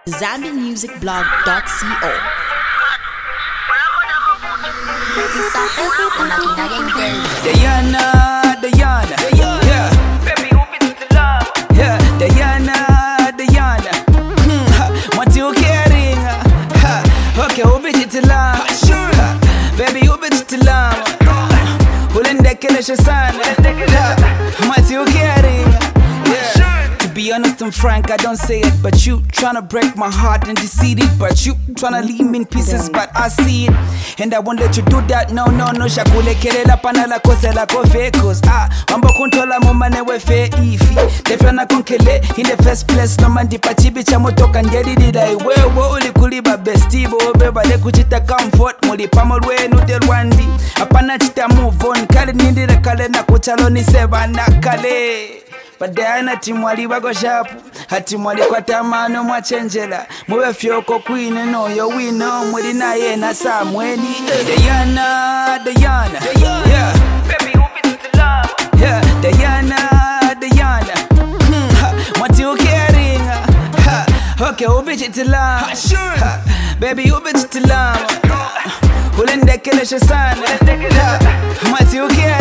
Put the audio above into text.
ZambianMusicBlog.co. Diana, yeah. Baby, open to the love. Yeah, Diana. Mwati ukiring. Okay, open to the love. Baby, open to the love. Ulende kelesha sana. Mwati ukiring. To be honest and frank, I don't say it, but you tryna break my heart and deceive it. But you tryna leave me in pieces, but I see it, and I won't let you do that. No. Shakule kelela pana la kose la kofe, cause mambo kuntola mumane we fe ifi. Defena konkele in the first place. No man dipa chibi cha motoka njedi dida iwewo. Uli kuliba bestibo beba le kuchita comfort. Muli pamolwe nutel wandi. Apana chita move on. Kale nindire kale na kuchaloni seba na kale. But Diana timwali bago shapu. Hatimwali kwa tamano mwachenjela. Mwe fyoko queen no yo wino. Mwili na ye na samweni. Diana. Yeah. Baby, open to the love. Yeah, Diana. Mwati ukiringa. Okay, open to the love. Baby, open to the love. Ulende kelesha sana. Mwati ukiringa.